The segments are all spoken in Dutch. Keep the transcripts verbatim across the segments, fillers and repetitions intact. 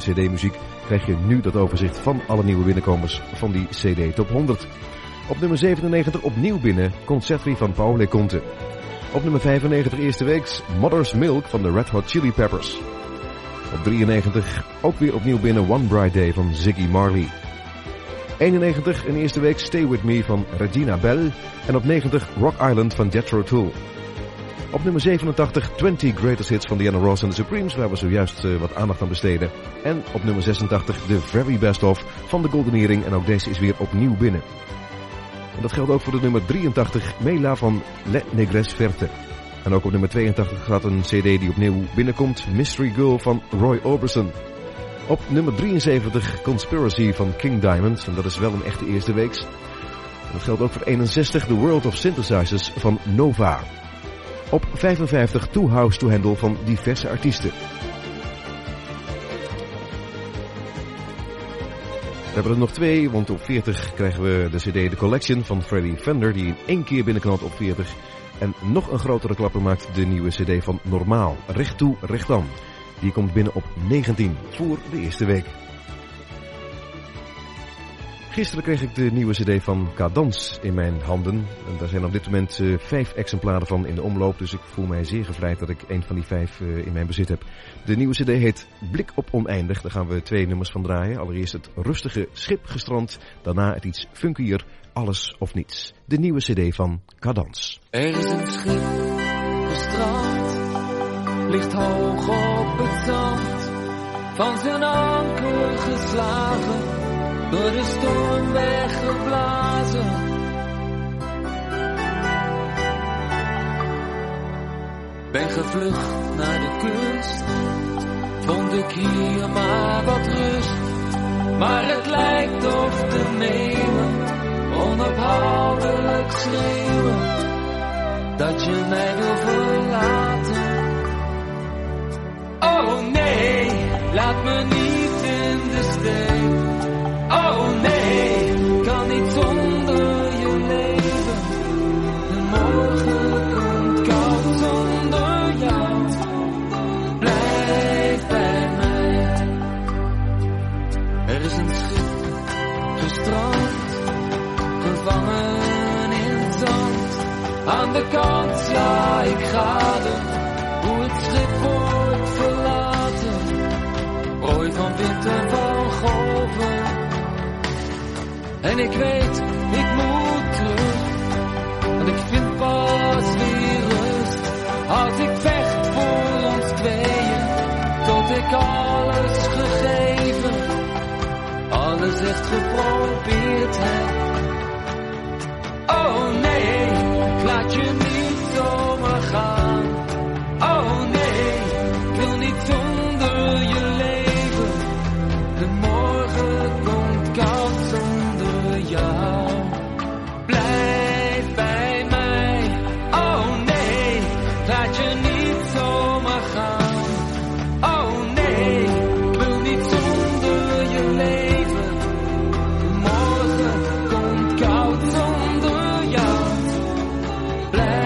cd-muziek krijg je nu dat overzicht van alle nieuwe binnenkomers van die cd Top honderd. Op nummer zevenennegentig opnieuw binnen Concerti van Paul Leconte. Op nummer vijfennegentig eerste weeks Mother's Milk van de Red Hot Chili Peppers. Op drieënnegentig ook weer opnieuw binnen One Bright Day van Ziggy Marley. eenennegentig in eerste week Stay With Me van Regina Bell. En op negentig Rock Island van Jethro Tull. Op nummer zevenentachtig twintig Greatest Hits van Diana Ross en The Supremes, waar we zojuist uh, wat aandacht aan besteden. En op nummer zesentachtig The Very Best Of van de Golden Earring en ook deze is weer opnieuw binnen. En dat geldt ook voor de nummer drieëntachtig Mela van Le Négresse Verte. En ook op nummer tweeëntachtig gaat een cd die opnieuw binnenkomt, Mystery Girl van Roy Orbison. Op nummer drieënzeventig Conspiracy van King Diamond, en dat is wel een echte eerste weeks. En dat geldt ook voor eenenzestig The World of Synthesizers van Nova. Op vijfenvijftig Too House to Handle van diverse artiesten. We hebben er nog twee, want op veertig krijgen we de cd The Collection van Freddie Fender, die in één keer binnenknalt op veertig. En nog een grotere klapper maakt de nieuwe cd van Normaal, Recht Toe, Recht Aan. Die komt binnen op negentien voor de eerste week. Gisteren kreeg ik de nieuwe cd van Cadans in mijn handen. En daar zijn op dit moment uh, vijf exemplaren van in de omloop. Dus ik voel mij zeer gevleid dat ik een van die vijf uh, in mijn bezit heb. De nieuwe cd heet Blik op Oneindig. Daar gaan we twee nummers van draaien. Allereerst het rustige Schip gestrand. Daarna het iets funkier Alles of Niets. De nieuwe cd van Cadans. Er is een schip gestrand, ligt hoog op het zand, van zijn anker geslagen, door de storm weggeblazen. Ben gevlucht naar de kust, vond ik hier maar wat rust, maar het lijkt of te nemen, onophoudelijk schreeuwen, dat je mij wil verlaten. Oh nee, laat me niet in de steek. Oh nee, kan niet zonder je leven. De morgen komt koud zonder jou. Blijf bij mij. Er is een schip gestrand, gevangen in het zand. Aan de kant, ja, ik ga er. Hoe het schip wordt verlaten, prooi van wind en van golven. En ik weet, ik moet terug, want ik vind pas weer rust. Als ik vecht voor ons tweeën, tot ik alles gegeven, alles echt geprobeerd heb. Oh nee, ik laat je niet zomaar gaan. Oh nee, ik wil niet zonder je leven. De morgen komt koud zonder jou. Blijf bij mij. Oh nee, laat je niet zomaar gaan. Oh nee, ik wil niet zonder je leven. De morgen komt koud zonder jou. Blijf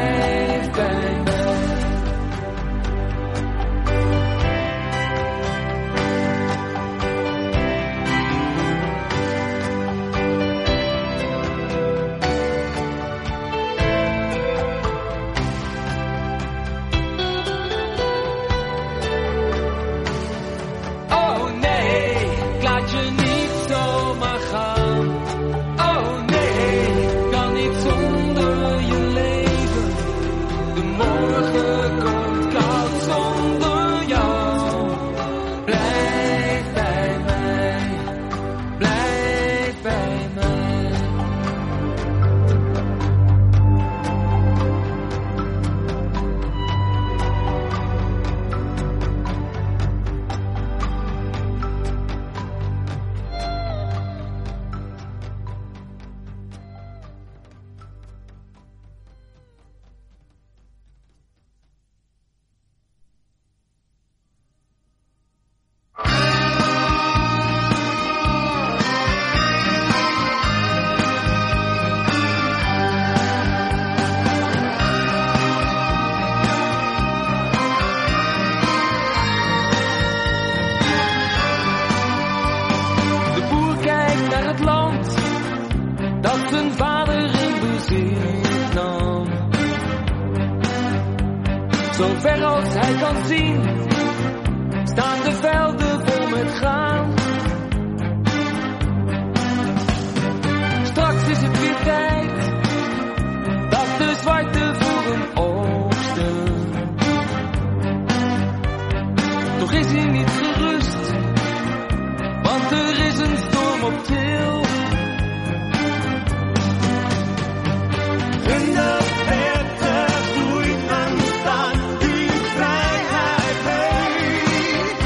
Zo ver als hij kan zien, staan de velden vol met graan. Straks is het weer tijd, dat de zwarte voeren oogsten. Toch is hij niet gerust, want er is een storm op til. In de verte groeit een stad die vrijheid heeft.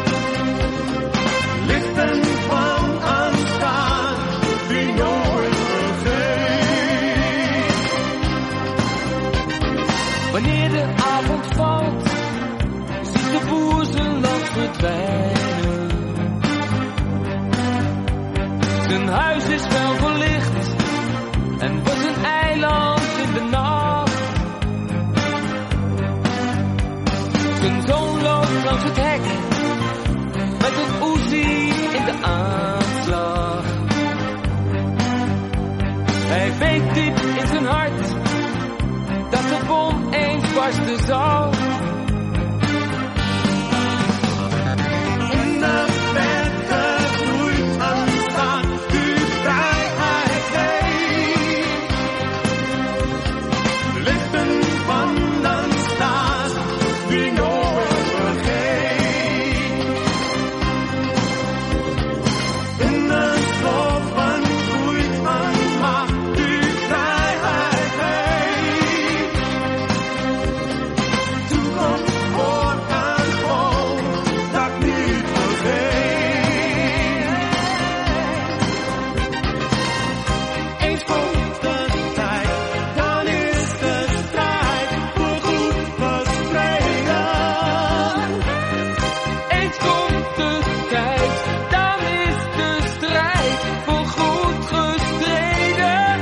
Lichten van aanstaan die nooit vergeet. Wanneer de avond valt, ziet de boer zijn land verdwijnen. Zijn huis is wel verlicht en wordt een eiland in de nacht. Zijn zoon loopt langs het hek met een Uzi in de aanslag. Hij weet diep in zijn hart dat de bom eens barsten zal. In de verte groeit een stad die vrijheid heeft. Lichten van een stad die nooit vergeet. In de sloffen groeit een macht die vrijheid heeft. Toekomst voor een volk dat niet vergeet. Eens komt de tijd, dan is de strijd voorgoed verstreden. Eens komt de tijd, dan is de strijd voorgoed gestreden.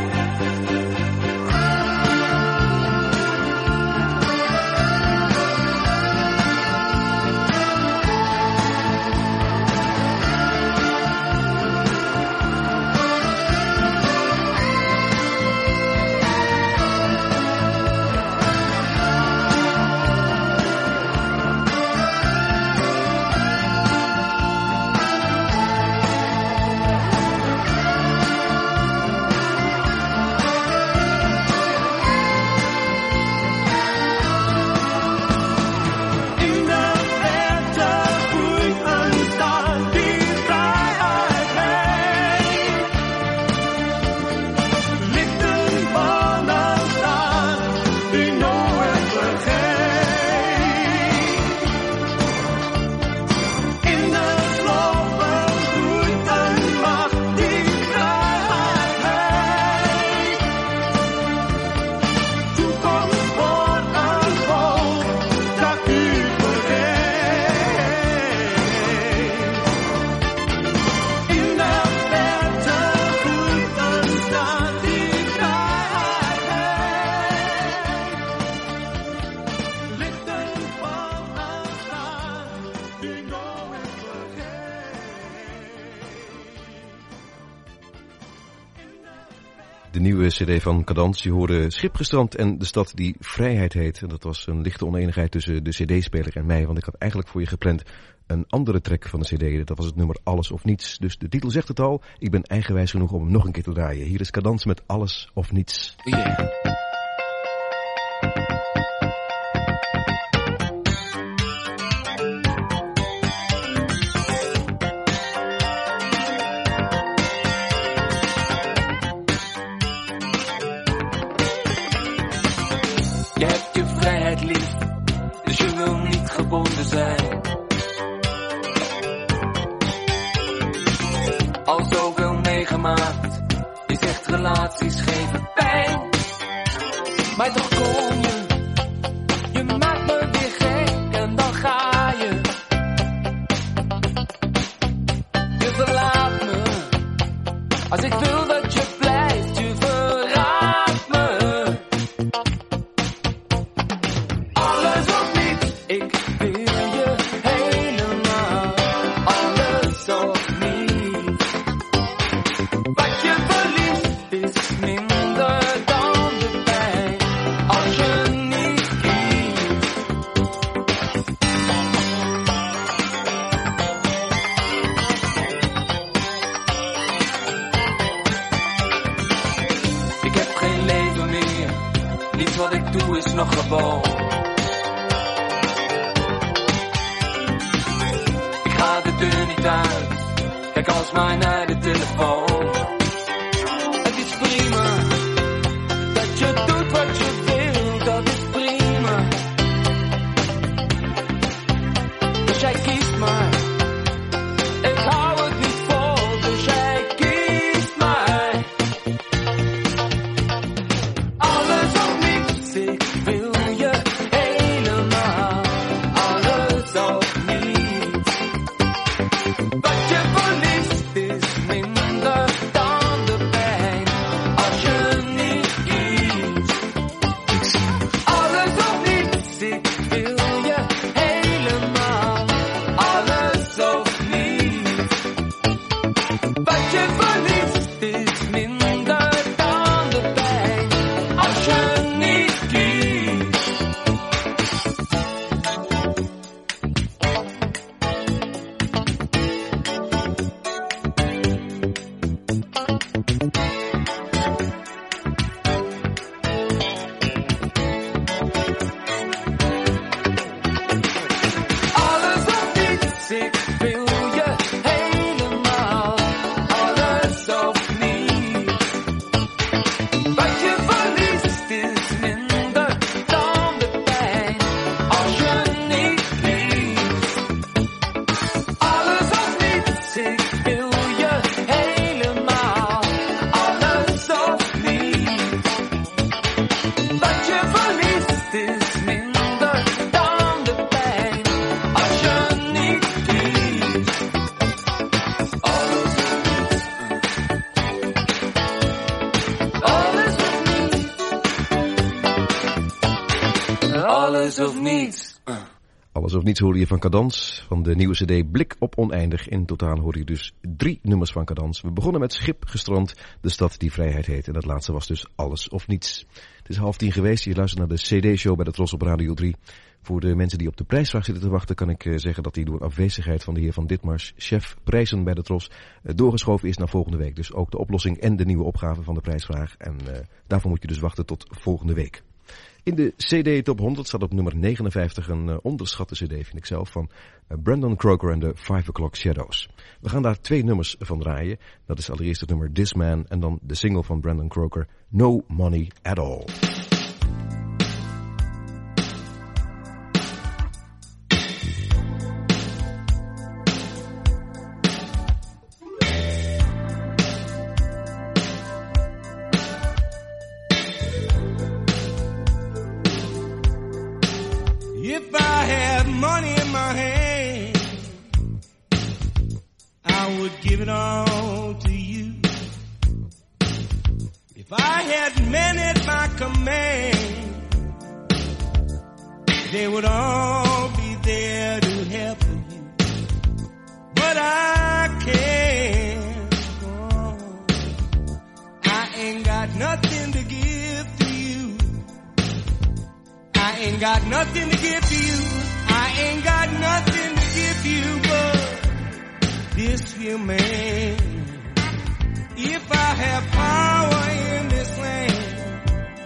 In de verte groeit een stad die vrijheid heeft. Lichten van een stad die nooit vergeet. In de sloffen groeit een macht die vrijheid heeft. Toekomst voor een volk dat niet vergeet. In de verte groeit een stad die vrijheid heeft. Lichten van een stad die nooit vergeet. De nieuwe cd van Cadans, je hoorde Schipgestrand en de stad die vrijheid heet. En dat was een lichte oneenigheid tussen de cd-speler en mij, want ik had eigenlijk voor je gepland een andere track van de cd. Dat was het nummer Alles of Niets. Dus de titel zegt het al, ik ben eigenwijs genoeg om hem nog een keer te draaien. Hier is Cadans met Alles of Niets. Yeah. Je hebt je vrijheid lief, dus je wil niet gebonden zijn. Al zoveel meegemaakt, je zegt relaties geven pijn. doe is nog gewoon. Ik ga de deur niet uit, kijk alsmaar naar de telefoon. Het is prima, dat je doet wat je wil, dat is prima. Dus jij kiest maar, ik hou het niet vol, dus jij kiest maar. Alles of niets, ik wil je helemaal. Alles of niets. Wat je verliest is minder dan de pijn. Als je niet kiest. Alles of niets, ik wil je helemaal. Alles of niets. Wat je verliest is minder dan de pijn. Als je niet kiest. Alles of niets, ik wil je helemaal. Alles of niets. Wat je verliest is minder dan de pijn. Als je niet kiest. Alles of niets, ik wil je helemaal. Alles of niets. Wat je verliest is minder dan de pijn. Als je niet kiest. Alles of niets. Alles of niets. Alles of niets. Alles of niets hoorde je van Cadans, van de nieuwe cd Blik op Oneindig. In totaal hoorde je dus drie nummers van Cadans. We begonnen met Schip gestrand, de stad die vrijheid heet. En dat laatste was dus Alles of niets. Het is half tien geweest, je luistert naar de cd-show bij de Tros op Radio drie. Voor de mensen die op de prijsvraag zitten te wachten, kan ik uh, zeggen dat die door afwezigheid van de heer Van Ditmars, chef prijzen bij de Tros, uh, doorgeschoven is naar volgende week. Dus ook de oplossing en de nieuwe opgave van de prijsvraag. En uh, daarvoor moet je dus wachten tot volgende week. In de C D Top honderd staat op nummer negenenvijftig een uh, onderschatte cd, vind ik zelf, van uh, Brandon Croker en de Five O'Clock Shadows. We gaan daar twee nummers van draaien. Dat is allereerst het nummer This Man en dan de single van Brandon Croker, No Money at All. If I had money in my hand, I would give it all to you. If I had men at my command, they would all be there to help you. But I can't. Oh, I ain't got nothing to give to you. I ain't got nothing to give to you. I ain't got nothing to give you but this here man. If I have power in this land,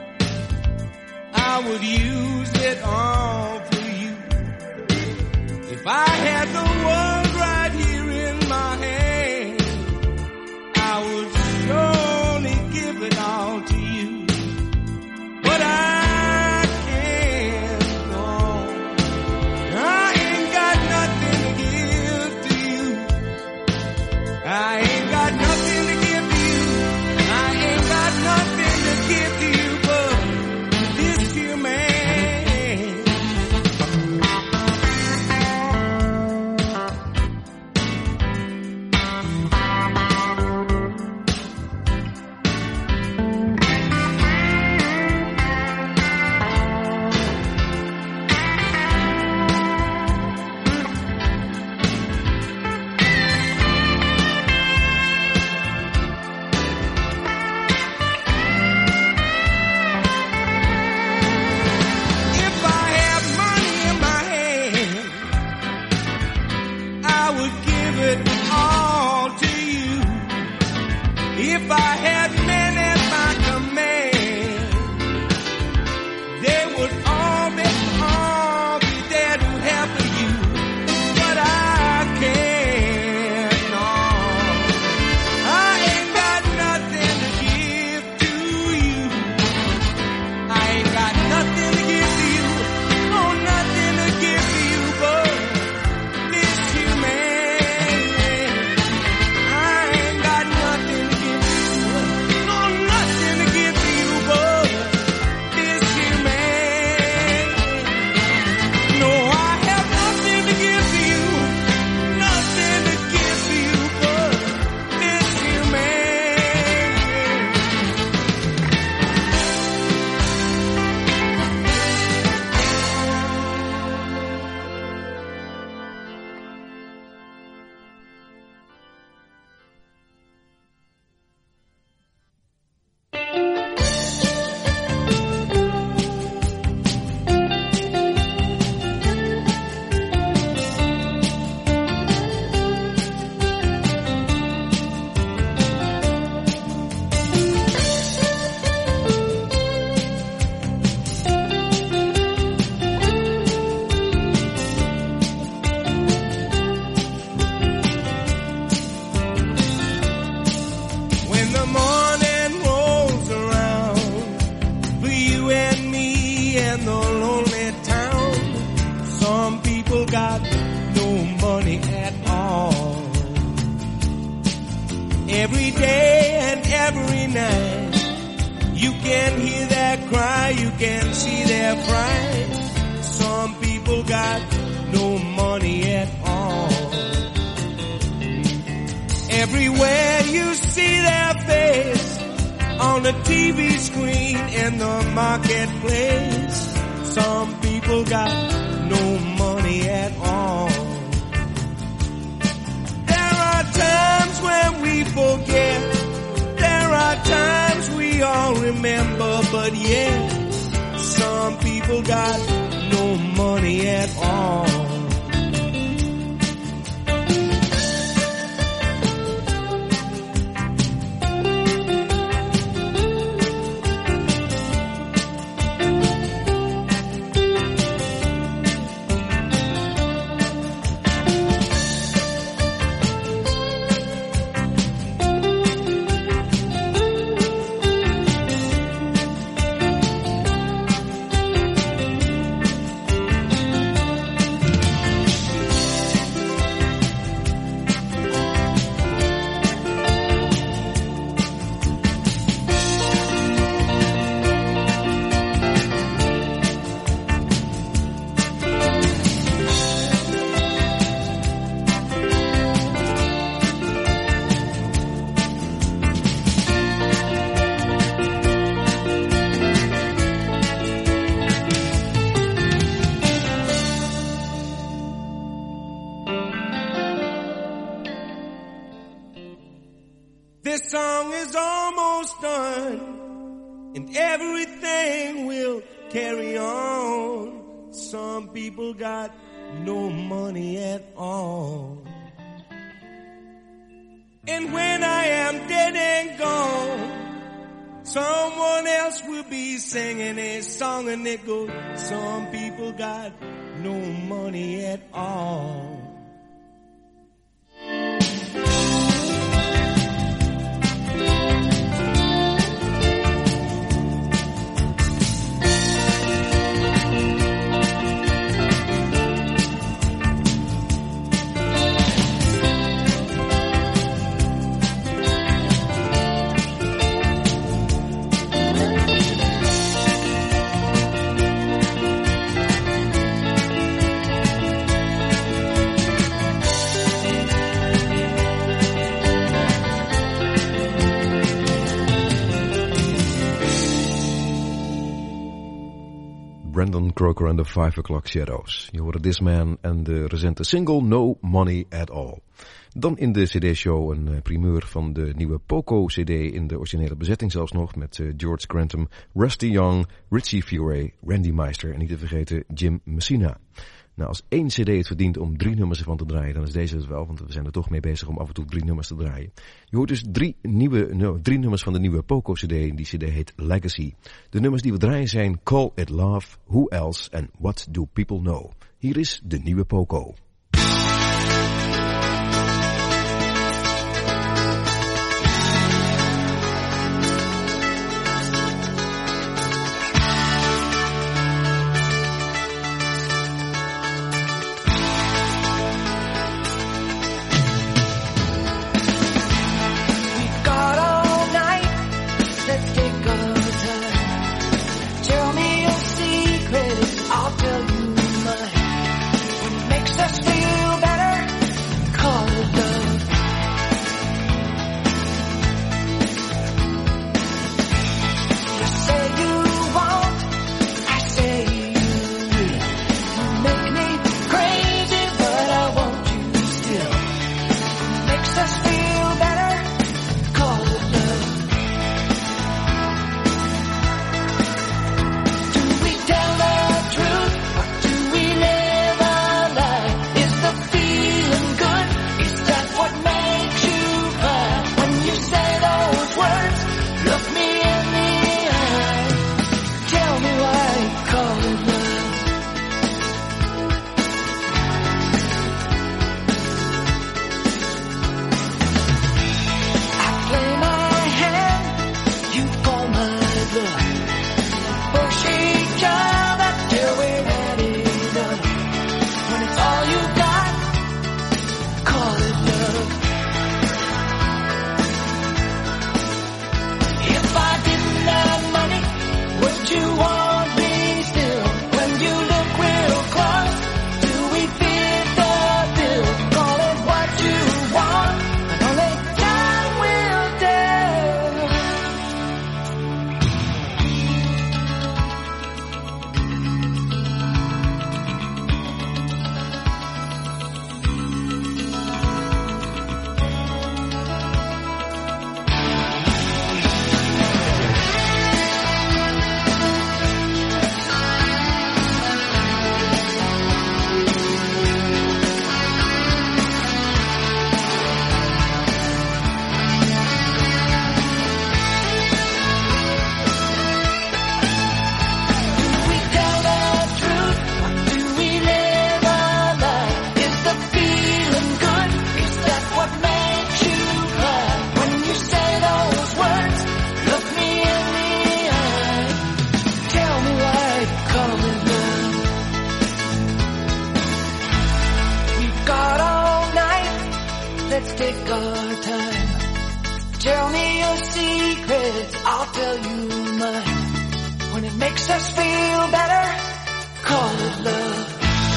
I would use it all for you. If I had the world right here in my hand, I would surely give it all to you. But I I ain't got nothing to give to you. I ain't got nothing to give to you but this here man. If I had men at my command, they would every day and every night. You can hear their cry, you can see their fright. Some people got no money at all. Everywhere you see their face, on the T V screen in the marketplace. Some people got no money at all. There are times when we forget. There are times we all remember. But yeah, some people got no money at all. This song is almost done, and everything will carry on. Some people got no money at all. And when I am dead and gone, someone else will be singing a song, and it goes, some people got no money at all. Brandon Croker and the Five O'Clock Shadows. Je hoorde This Man en de recente single No Money at All. Dan in de cd-show een uh, primeur van de nieuwe Poco-cd in de originele bezetting zelfs nog. Met uh, George Grantham, Rusty Young, Richie Furay, Randy Meister en niet te vergeten Jim Messina. Nou, als één cd het verdient om drie nummers ervan te draaien, dan is deze het wel, want we zijn er toch mee bezig om af en toe drie nummers te draaien. Je hoort dus drie, nieuwe, no, drie nummers van de nieuwe Poco-cd, die cd heet Legacy. De nummers die we draaien zijn Call It Love, Who Else en What Do People Know. Hier is de nieuwe Poco. I'll tell you mine. What makes us let's take our time. Tell me your secrets, I'll tell you mine. When it makes us feel better, call it love.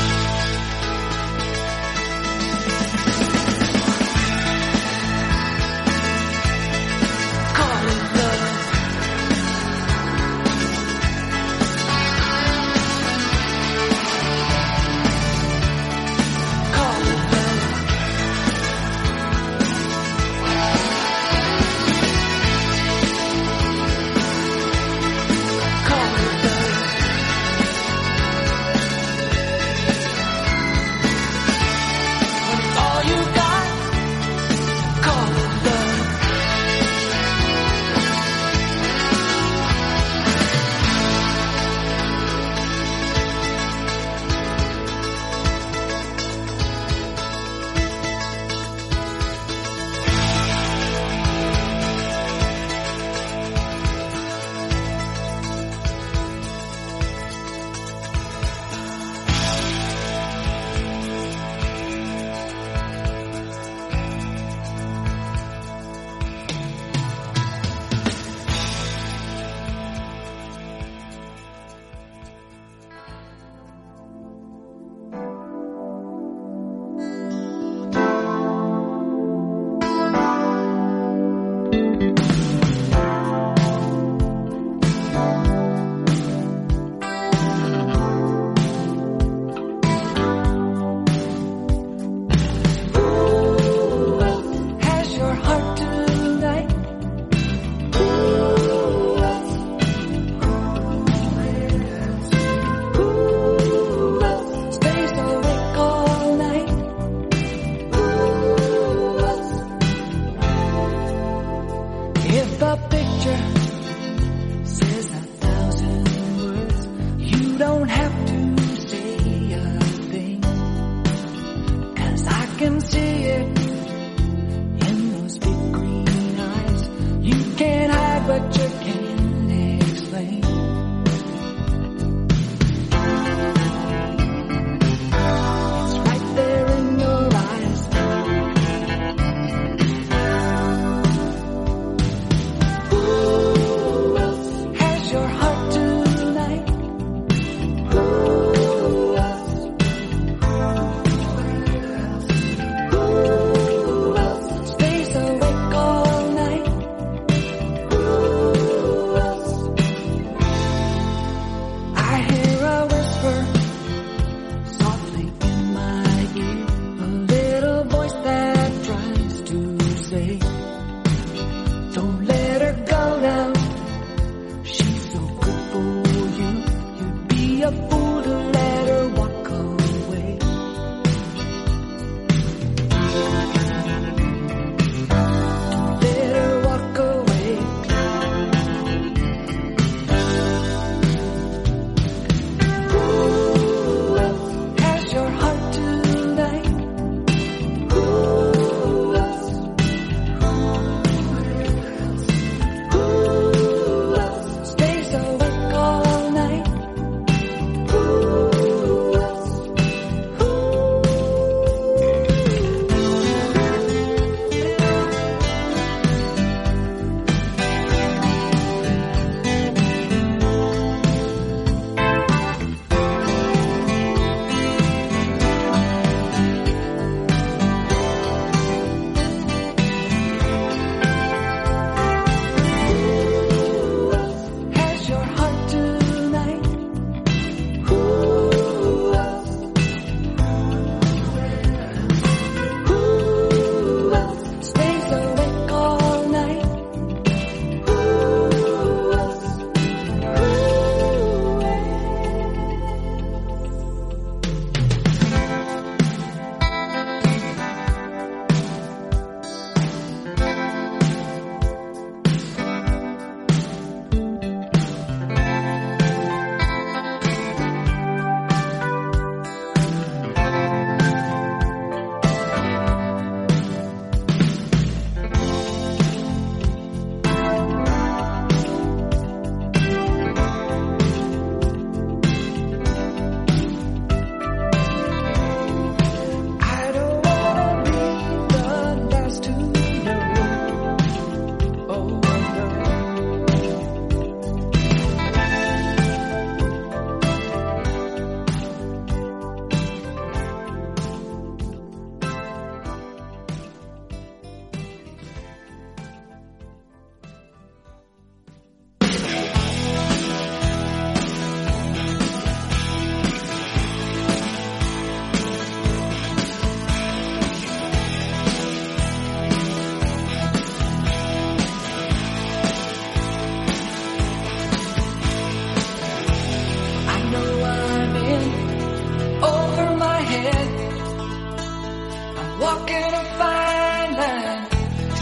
Call it love. Call it love. Call it love.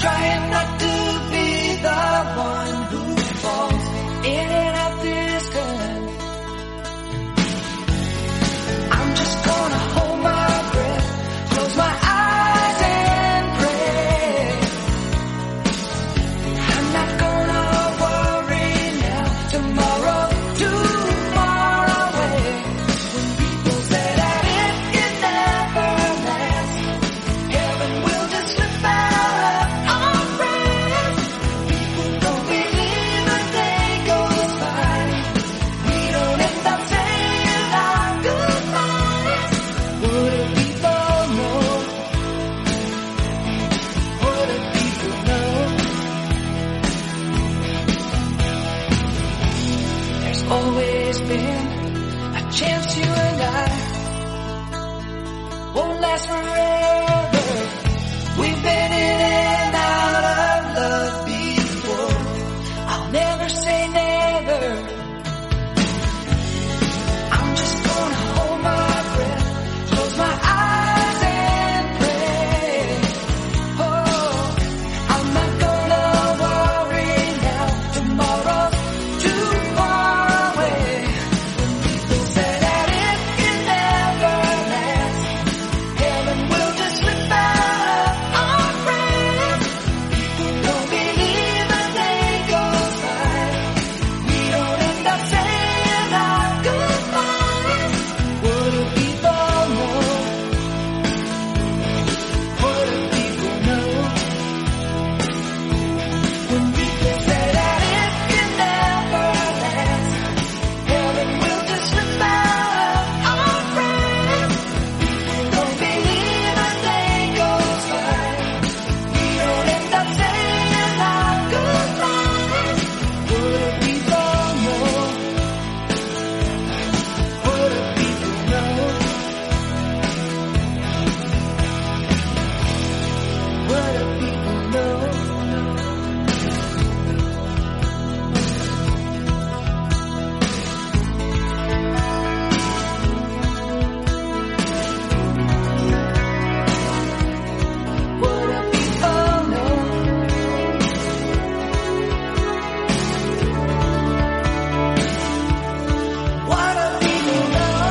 trying not to be the one who falls in and out this gun. I'm just gonna hold my breath, close my eyes and pray. I'm not gonna worry now, tomorrow too far away. When people say that it can never last, heaven will just slip out of our grasp. People don't believe a day goes by, we don't end up saying our goodbyes. What do people know? What do people know? There's always been a chance you and I won't last forever. We've been in and out of love before. I'll never say never. I'm just gonna hold my breath, close my eyes and pray. Oh, I'm not gonna worry now, tomorrow's too far away. When people say that it can never last, heaven will just slip out of our grasp. People don't believe a day goes by, we don't end up saying our goodbyes. What do people know? What do people know? When people say that it can never last, heaven will just slip out of our grasp. People don't believe a day goes by, we don't end up saying our goodbyes. What do people know? What do people know? What do people know? What do people know? What do people know?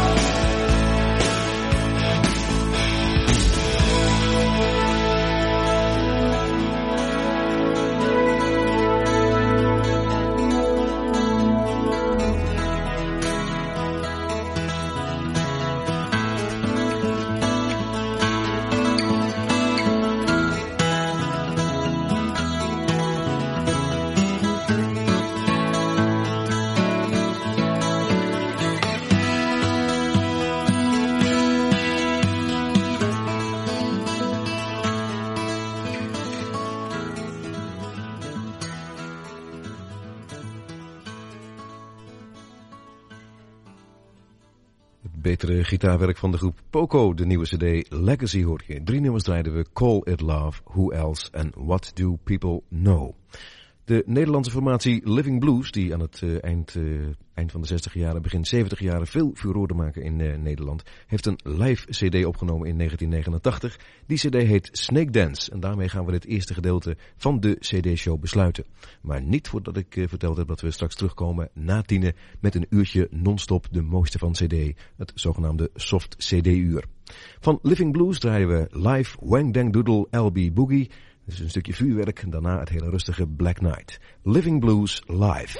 Het betere gitaarwerk van de groep Poco, de nieuwe cd Legacy hoort je. Drie nummers draaiden we: Call It Love, Who Else en What Do People Know. De Nederlandse formatie Living Blues, die aan het uh, eind, uh, eind van de zestig jaren, begin zeventig jaren veel furoren maken in uh, Nederland, heeft een live cd opgenomen in negentien negenentachtig. Die cd heet Snake Dance en daarmee gaan we dit eerste gedeelte van de cd-show besluiten. Maar niet voordat ik uh, verteld heb dat we straks terugkomen na tienen met een uurtje non-stop de mooiste van cd, het zogenaamde soft cd-uur. Van Living Blues draaien we live Wang Dang Doodle L B Boogie. Dat is een stukje vuurwerk en daarna het hele rustige Black Knight. Living Blues live.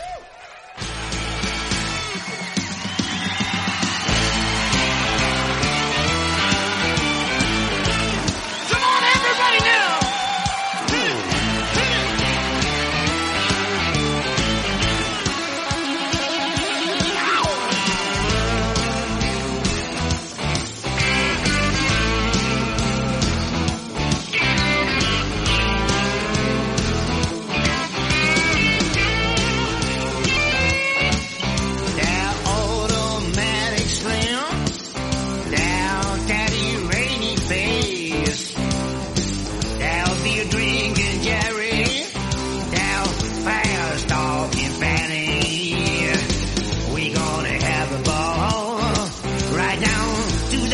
Come on, everybody now!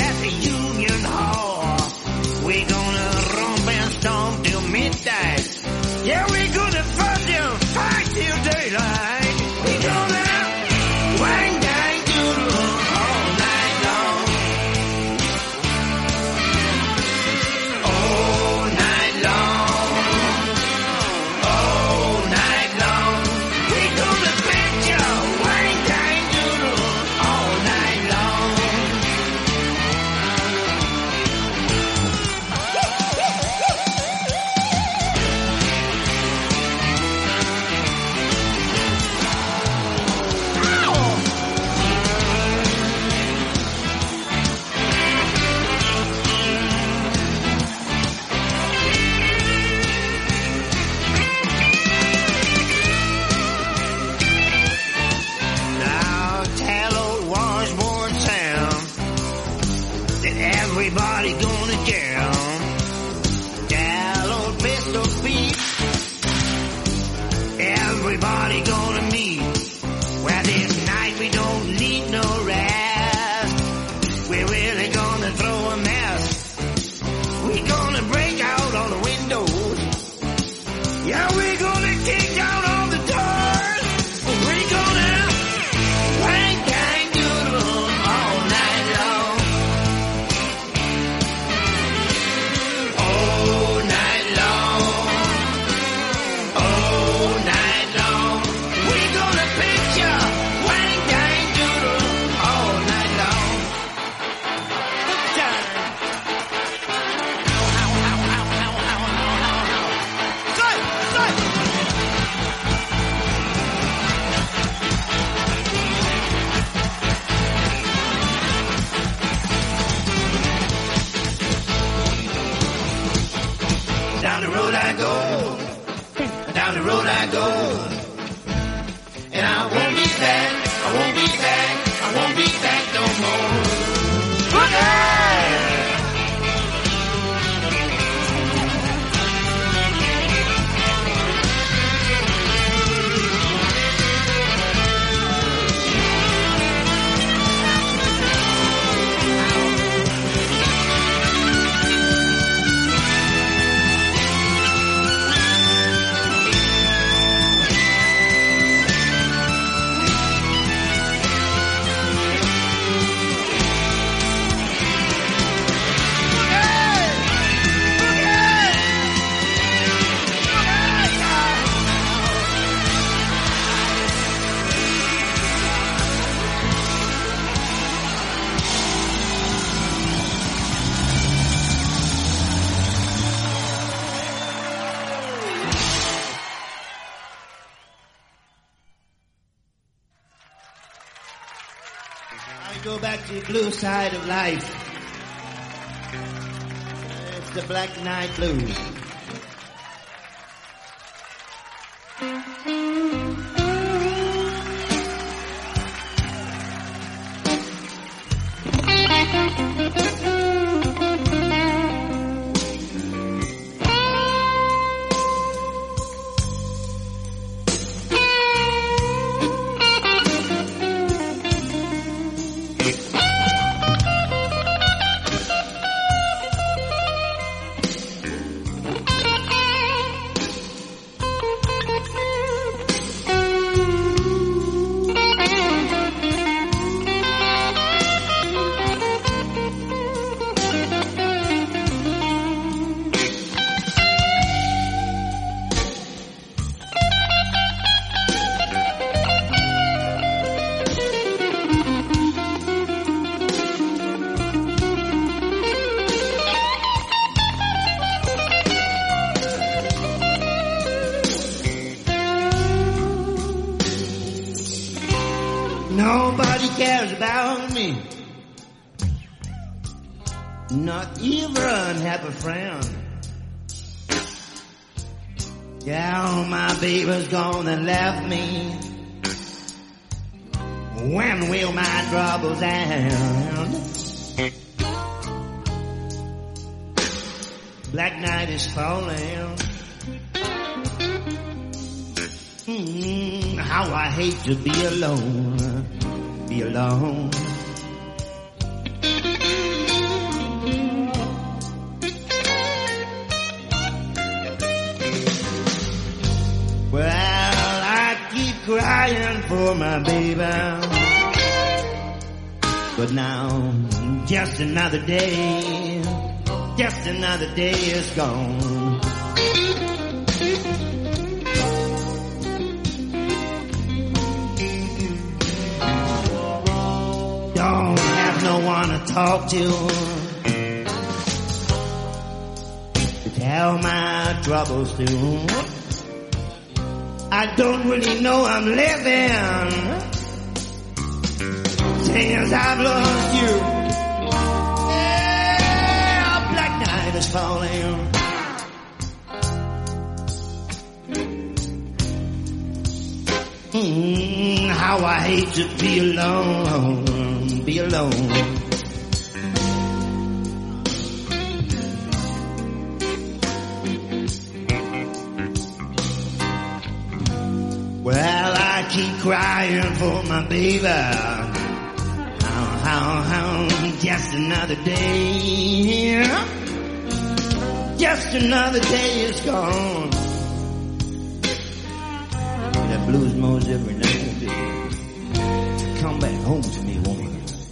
We're gonna romp and stomp till midnight. Yeah, we're gonna fuck you fight till daylight. We're gonna wang dang doodle all night long. All night long. All night long. We're gonna bet you wang dang doodle all night long. Now tell old Washboard Sam that everybody gonna jam. Tell old Pistol Pete everybody gonna meet. Well, this night we don't need no rest. We're really gonna throw a mess. We're gonna break out all the windows. Yeah, we're gonna kick down all the doors. We're gonna wang dang doodle all night long. All night long. All night long. We're gonna picture wang dang doodle all night long. Good time. Ow, ow, ow, ow, ow, ow, ow, ow, ow. Good, good. Down the road I go, down the road I go, and I won't be back, I won't be back, I won't be back no more. Boogie! I go back to the blue side of life. It's the Black Night Blues. Nobody cares about me. Not even an unhappy friend. Yeah, my baby's gone and left me. When will my troubles end? Black night is falling. Mm, how I hate to be alone, be alone. crying for my baby. But now, just another day, just another day is gone. Don't have no one to talk to, to tell my troubles to. I don't really know I'm living since I've lost you. Yeah, black night is falling. Mm, how I hate to be alone, be alone. Well, I keep crying for my baby. How, how, how, just another day. Just another day is gone. That blues moans every night and day. Come back home to me, woman.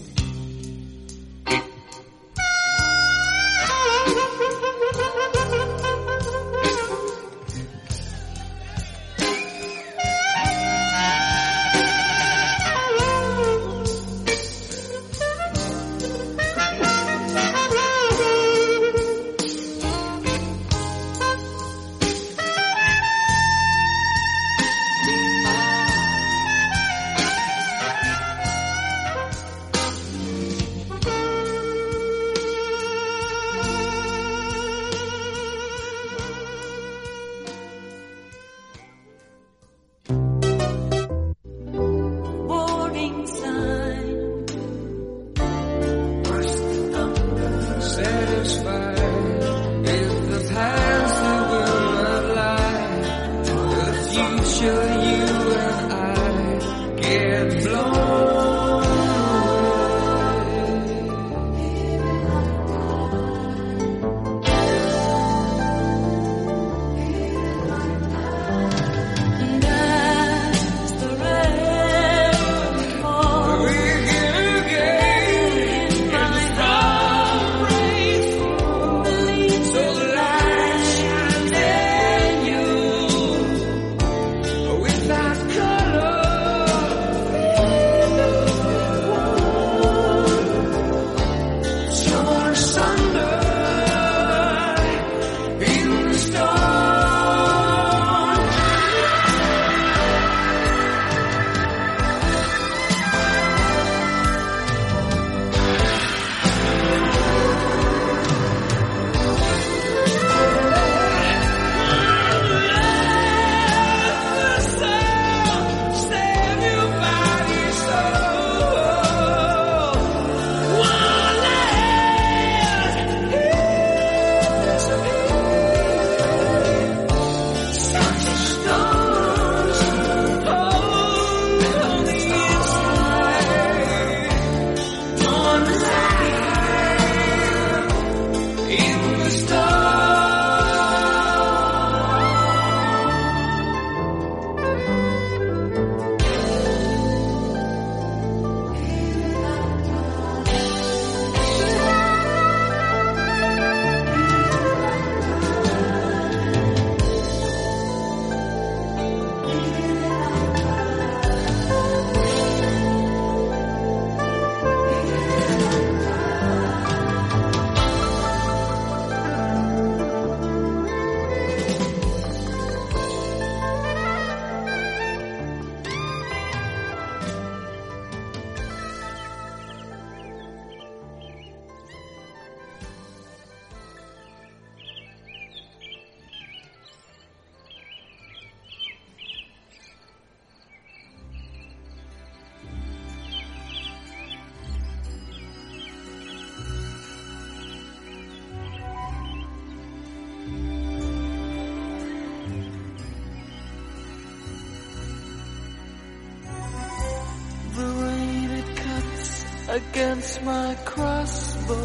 Against my crossbow,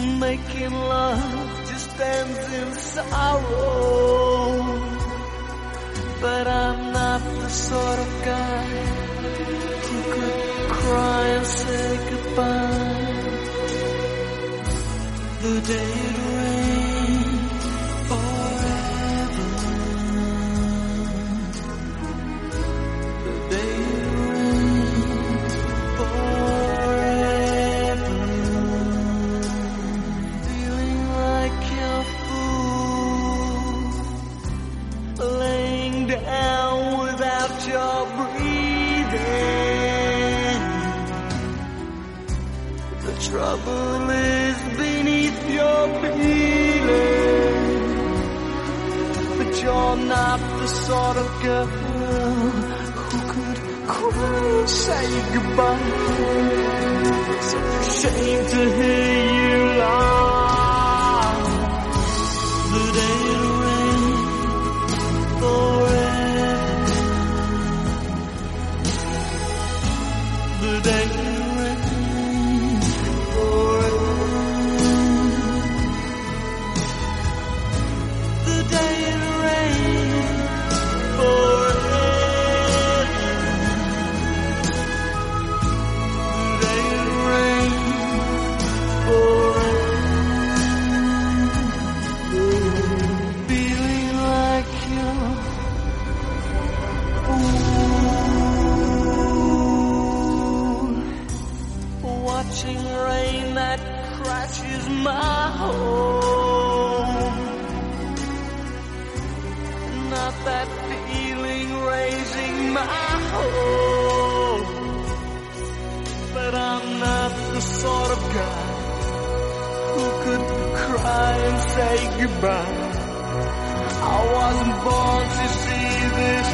making love just ends in sorrow. but I'm not the sort of guy who could cry and say goodbye the day it rained forever. The day it rained forever. Feeling like a fool, laying down without your breathing. The trouble is beneath your feeling, but you're not the sort of girl who could cry and say goodbye. So ashamed to hear you lie. The day it rained forever. The day it rained forever. The day it rained forever. The day it rained forever. Feeling like you're fool, watching rain that crashes my home. Not that feeling raising my hope, but I'm not the sort of guy who could cry and say goodbye. I wasn't born to see this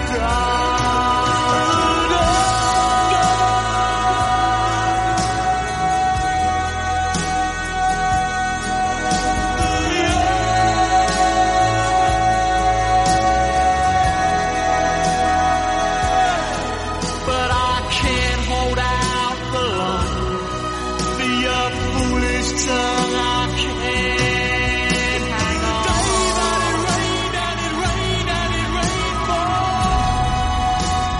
but I can't hold out for long. For your foolish tongue, I can't hang on. The day that it rained and it rained and it rained for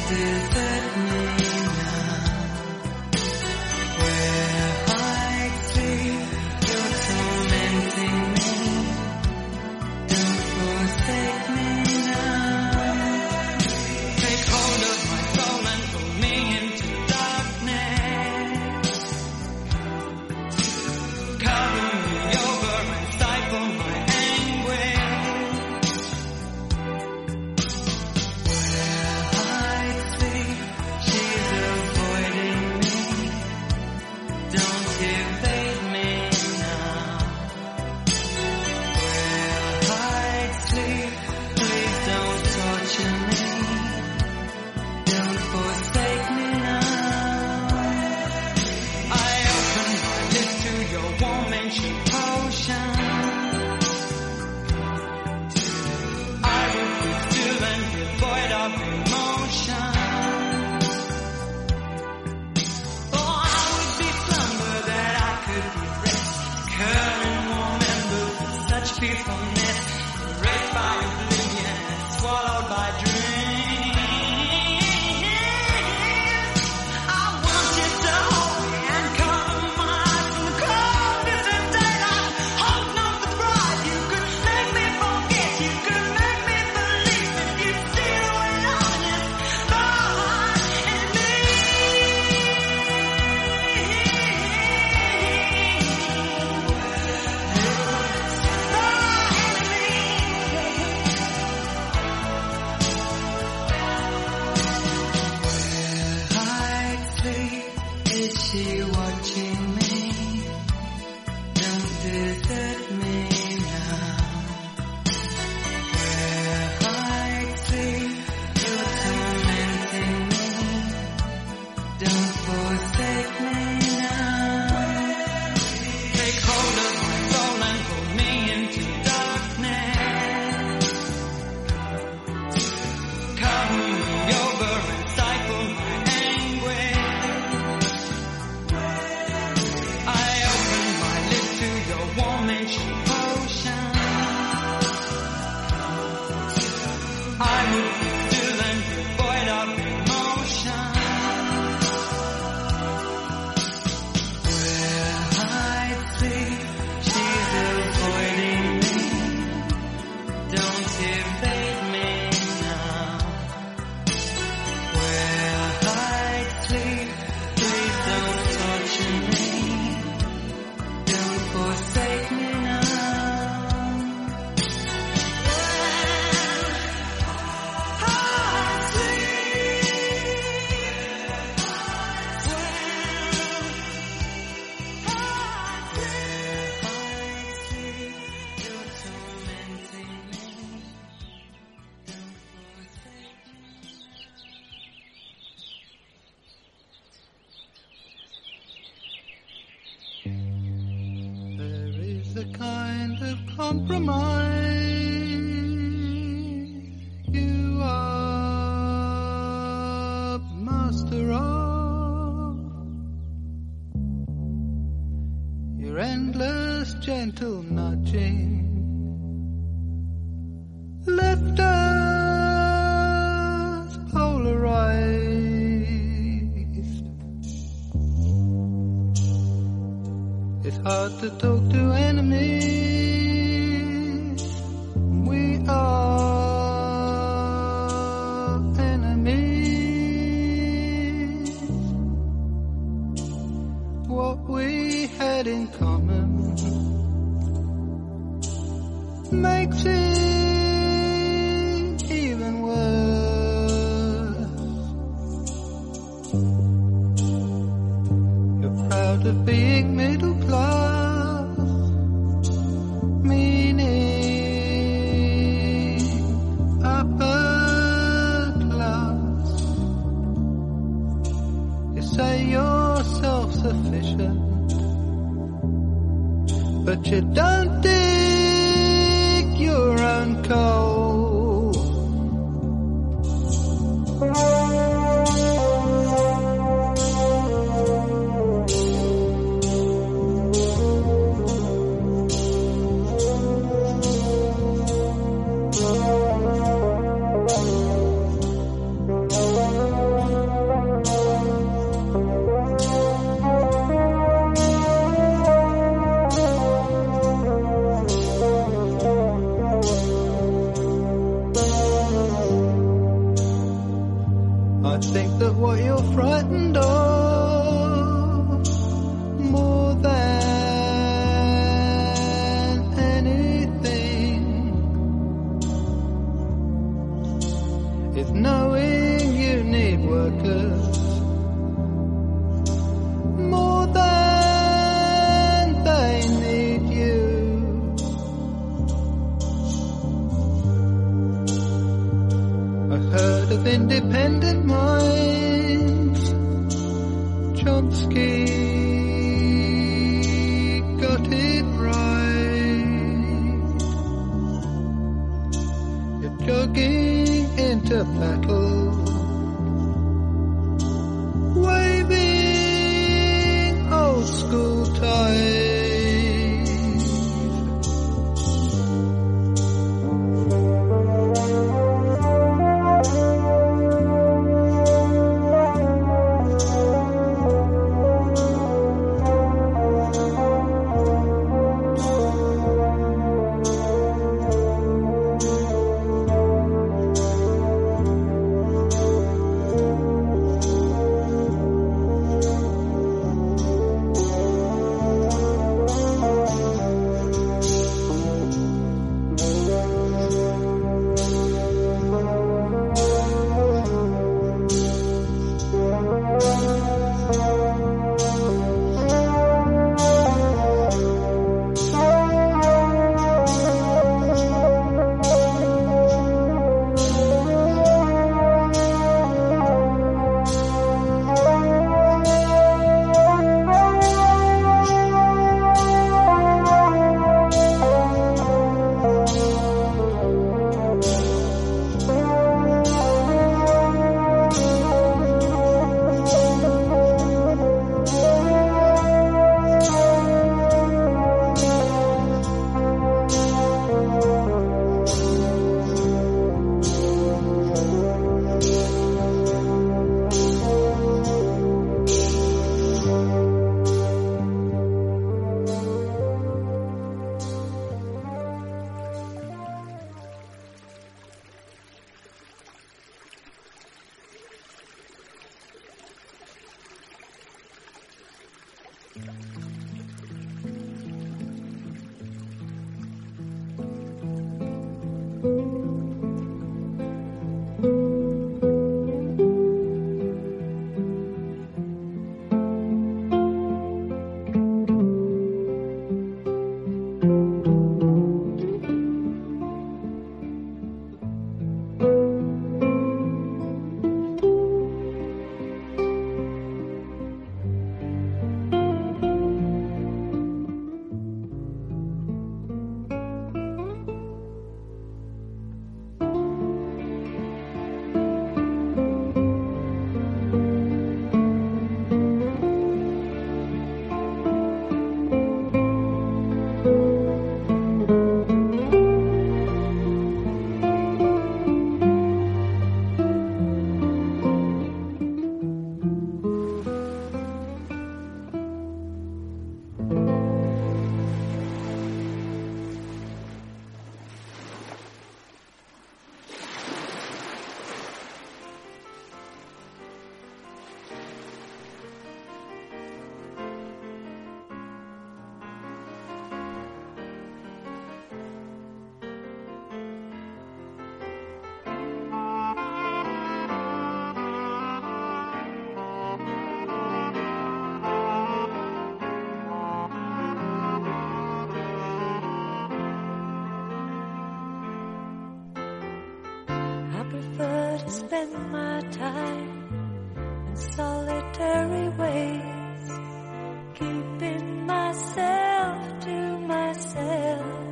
Oh, I think that what you're frightened of more than anything is knowing you need workers more than they need you. A herd of independent minds, Chomsky got it right. You're jogging into battle, waving old school ties. Spend my time in solitary ways, keeping myself to myself.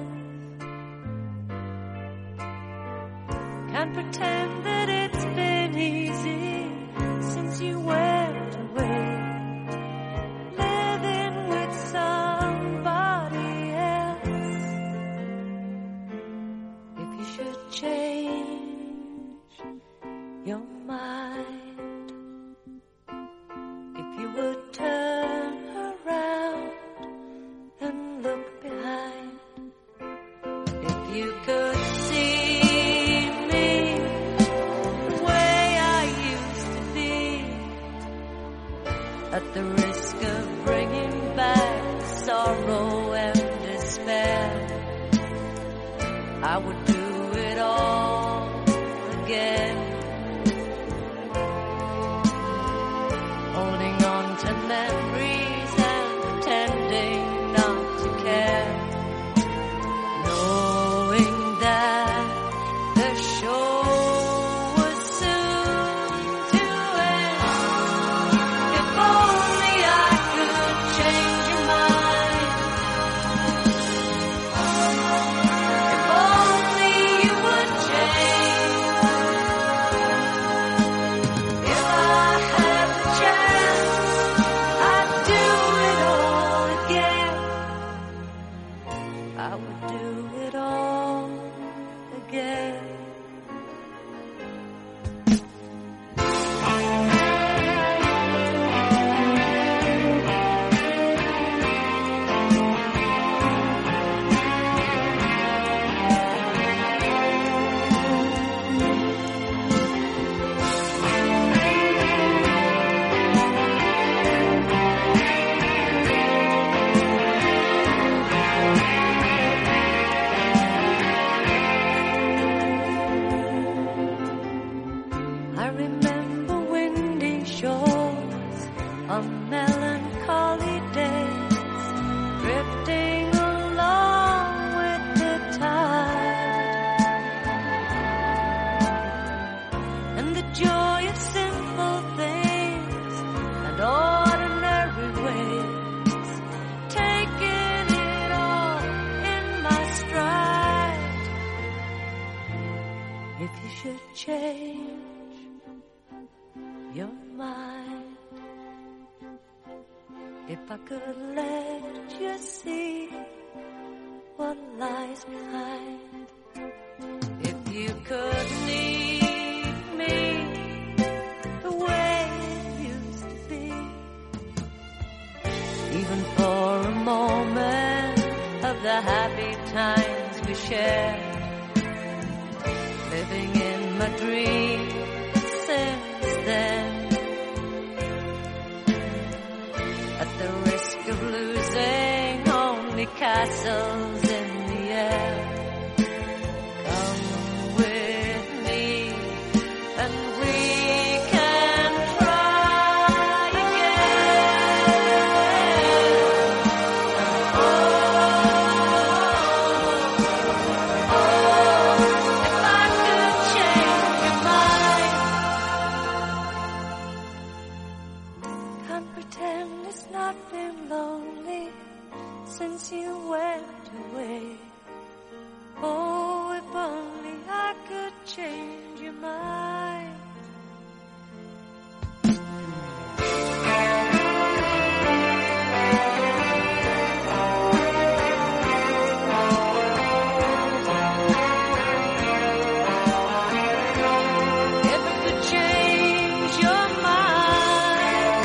Can't pretend that it's been easy since you went away, living with somebody else. If you should change your mind, at the risk of bringing back sorrow and despair. I would do it all again, holding on to memories and pretending not to care, knowing that the show was soon to end. If only I could change your mind, if only you would change. If I had the chance, I'd do it all again. I would do it all again. I remember windy shores on melancholy days, drifting along with the tide, and the joy of simple things and ordinary ways, taking it all in my stride. If you should change your mind, if I could let you see what lies behind, if you could need me the way it used to be, even for a moment of the happy times we shared, living in my dream since then, at the risk of losing only castles in the air. Come with me and we can try again. Oh, oh, if I could change your mind. Can't pretend it's not been lonely since you went away. Oh, if only I could change your mind. If I could change your mind,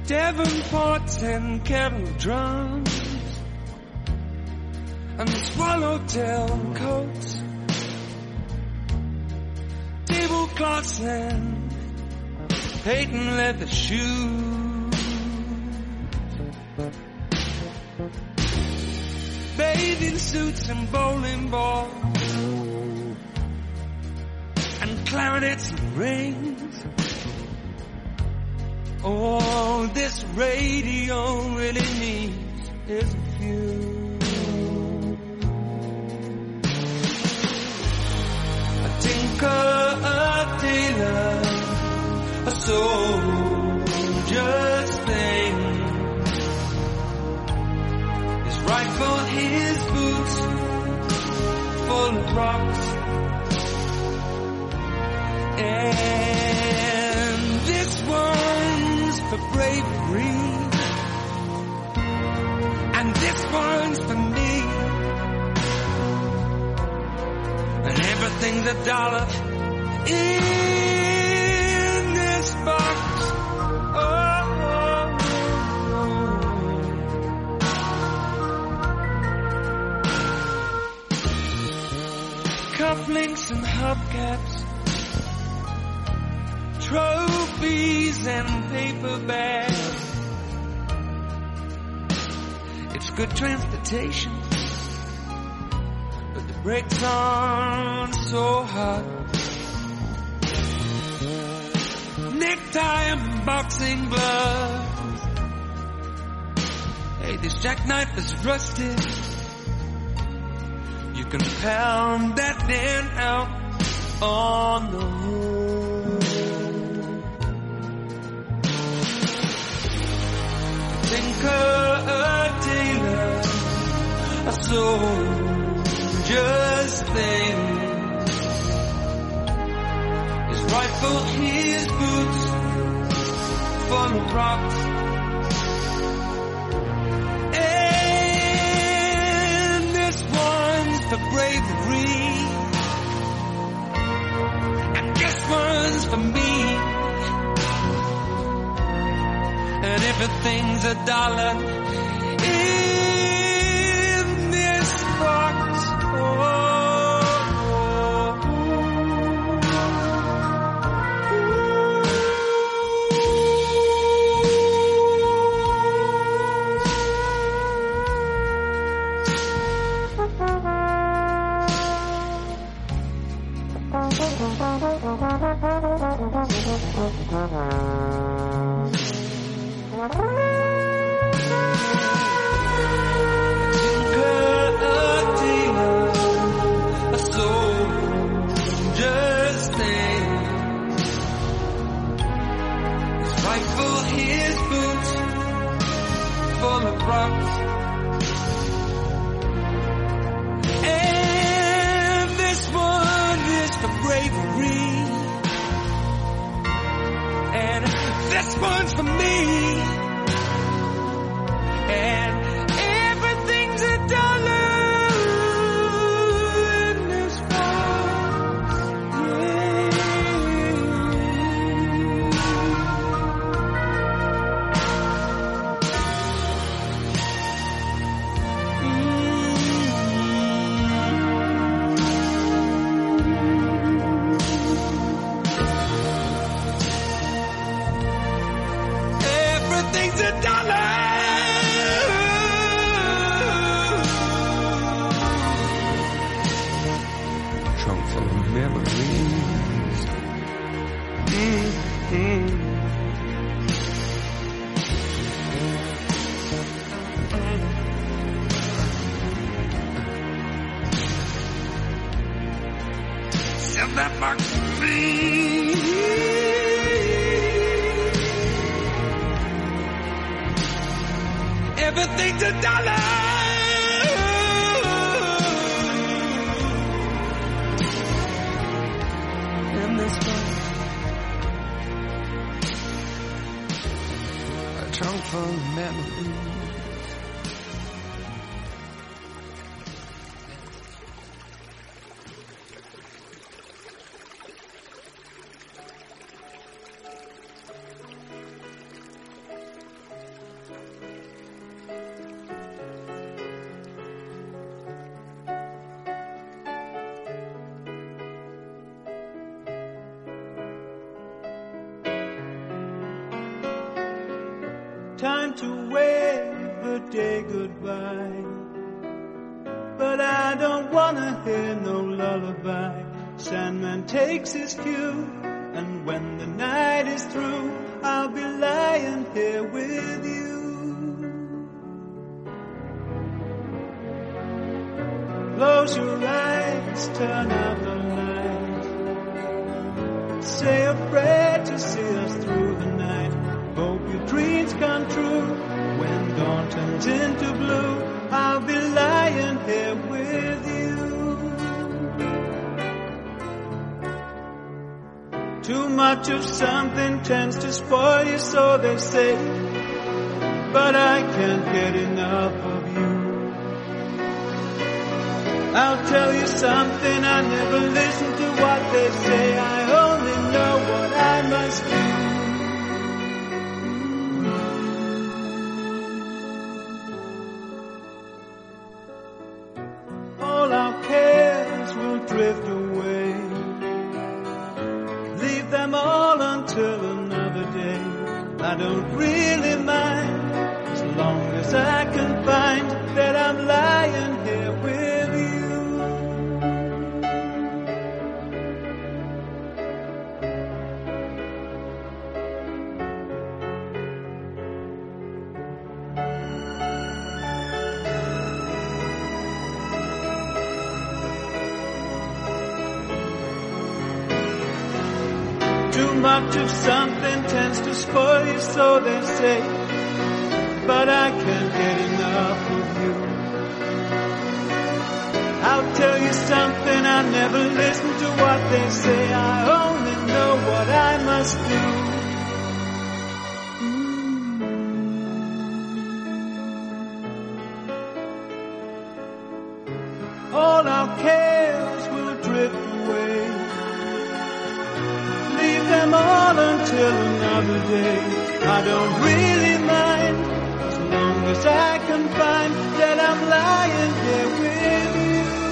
Devonports and kettle drums and swallowtail coats, tablecloths and patent leather shoes, bathing suits and bowling balls and clarinets and rings. All this radio really needs is a few. A tinker, a tailor, a soldier's thing, his rifle, his boots full of rocks, and this one's for bravery, and this one's for me, and everything's a dollar in this box. Oh, oh, oh. Cufflinks and hubcaps, trophies and paper bags. It's good transportation, but the brakes aren't so hot. Necktie and boxing gloves. Hey, this jackknife is rusted. You can pound that dent out on the hood. Tinker, a tailor, a soldier's thing, his rifle, his boots full of rocks, and this one's for bravery, and this one's for me, and everything's a dollar in this box. Oh, this one's for me, and everything's a dollar in this box. Everything's a dollar. Trunk full of memories. Mm-hmm. Send that box to me. Everything's a dollar. In this box, a trunk full of memories. time to wave the day goodbye. But I don't wanna hear no lullaby. Sandman takes his cue, and when the night is through, I'll be lying here with you. Close your eyes, turn out the light. Say a prayer to see us through the night. Hope your dreams come true. When dawn turns into blue, I'll be lying here with you. Too much of something tends to spoil you, so they say. But I can't get enough of you. I'll tell you something, I never listen to what they say. I only know what I must do. All our cares will drift away. Leave them all until another day. I don't really mind, as long as I can find that I'm lying here with you. Too much of something tends to spoil you, so they say. But I can't get enough of you. I'll tell you something, I never listen to what they say. I only know what I must do. Mm. All our cares will drift away. Leave them all until another day. I don't really mind, as long as I can find that I'm lying here with you.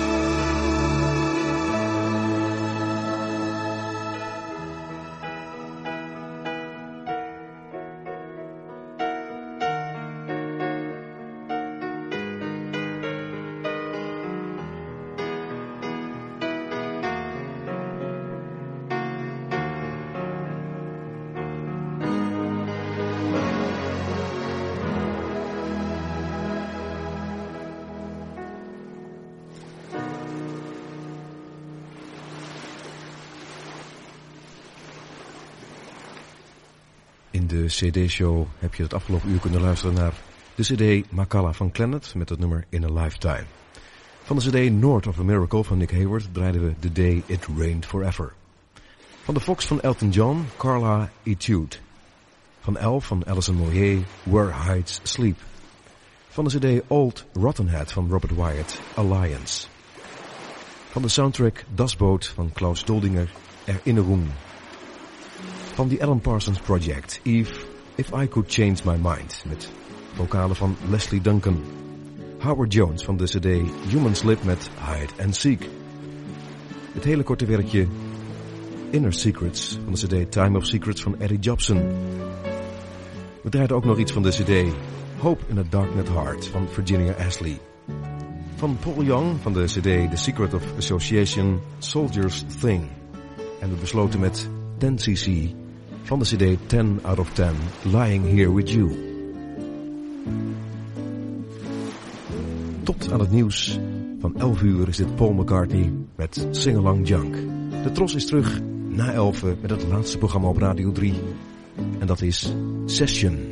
In de C D-show heb je het afgelopen uur kunnen luisteren naar de C D Makala van Clannad met het nummer In a Lifetime. Van de C D North of a Miracle van Nick Hayward draaiden we The Day It Rained Forever. Van de Fox van Elton John, Carla Etude. Van Elf van Alison Moyet, Where Heights Sleep. Van de C D Old Rotten Head van Robert Wyatt, Alliance. Van de soundtrack Das Boot van Klaus Doldinger, Erinnerung. Van The Alan Parsons Project, Eve, If I Could Change My Mind, met vocalen van Leslie Duncan. Howard Jones van de C D Human Slip met Hide and Seek. Het hele korte werkje Inner Secrets van de C D Time of Secrets van Eddie Jobson. We draaiden ook nog iets van de C D Hope in a Darknet Heart van Virginia Ashley. Van Paul Young van de C D The Secret of Association, Soldier's Thing. En we besloten met ten C C van de C D ten out of ten, Lying Here With You. Tot aan het nieuws van elf uur is dit Paul McCartney met Sing Along Junk. De Tros is terug na elfen met het laatste programma op Radio drie. En dat is Session.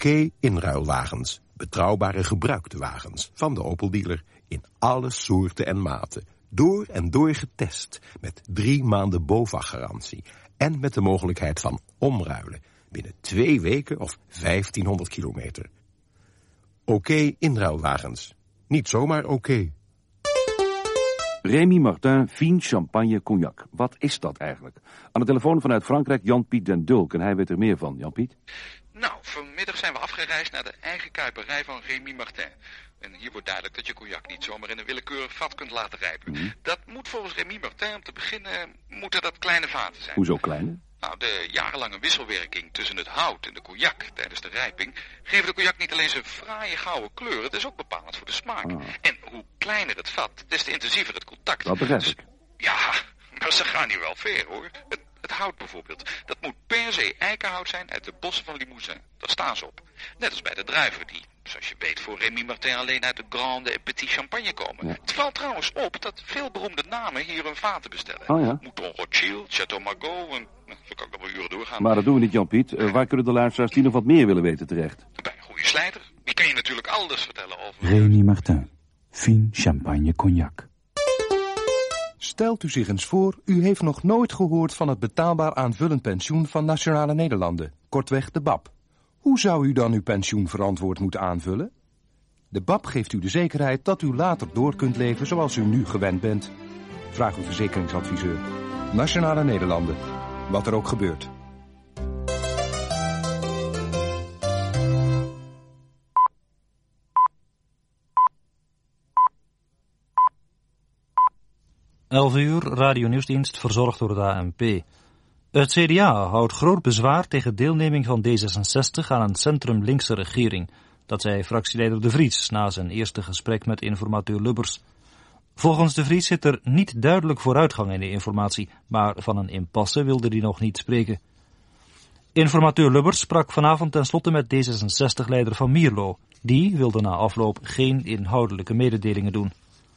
Oké inruilwagens. Betrouwbare gebruikte wagens van de Opel dealer in alle soorten en maten. Door en door getest met drie maanden B O V A-garantie. En met de mogelijkheid van omruilen binnen twee weken of vijftienhonderd kilometer. Oké inruilwagens. Niet zomaar oké. Rémy Martin, Fine Champagne Cognac. Wat is dat eigenlijk? Aan de telefoon vanuit Frankrijk Jan-Piet den Dulk. En hij weet er meer van. Jan-Piet? Nou, vanmiddag zijn we afgereisd naar de eigen kuiperij van Rémy Martin. En hier wordt duidelijk dat je cognac niet zomaar in een willekeurig vat kunt laten rijpen. Mm-hmm. Dat moet volgens Rémy Martin om te beginnen, moeten dat kleine vaten zijn. Hoezo kleine? Nou, de jarenlange wisselwerking tussen het hout en de cognac tijdens de rijping geven de cognac niet alleen zijn fraaie gouden kleur, het is ook bepalend voor de smaak. Ah. En hoe kleiner het vat, des te intensiever het contact. Dat begrijp ik. Dus, ja, maar ze gaan hier wel ver hoor. Het, het hout bijvoorbeeld, dat moet per se eikenhout zijn uit de bossen van Limousin. Daar staan ze op. Net als bij de druiven die, zoals je weet, voor Rémy Martin alleen uit de Grande en Petit Champagne komen. Ja. Het valt trouwens op dat veel beroemde namen hier hun vaten bestellen. Oh ja? Mouton Rothschild, Chateau Margaux en nou, zo kan ik nog wel uren doorgaan. Maar dat doen we niet, Jan-Piet. Uh, waar kunnen de luisteraars die nog wat meer willen weten terecht? Bij een goede slijter. Die kan je natuurlijk alles vertellen over... Rémy Martin. Fine Champagne Cognac. Stelt u zich eens voor, u heeft nog nooit gehoord van het betaalbaar aanvullend pensioen van Nationale Nederlanden, kortweg de B A P. Hoe zou u dan uw pensioen verantwoord moeten aanvullen? De B A P geeft u de zekerheid dat u later door kunt leven zoals u nu gewend bent. Vraag uw verzekeringsadviseur. Nationale Nederlanden. Wat er ook gebeurt. elf uur, Radio-nieuwsdienst, verzorgd door de A N P. Het C D A houdt groot bezwaar tegen deelneming van D zesenzestig aan een centrum-linkse regering. Dat zei fractieleider De Vries na zijn eerste gesprek met informateur Lubbers. Volgens De Vries zit er niet duidelijk vooruitgang in de informatie, maar van een impasse wilde hij nog niet spreken. Informateur Lubbers sprak vanavond tenslotte met D zesenzestig-leider Van Mierlo. Die wilde na afloop geen inhoudelijke mededelingen doen.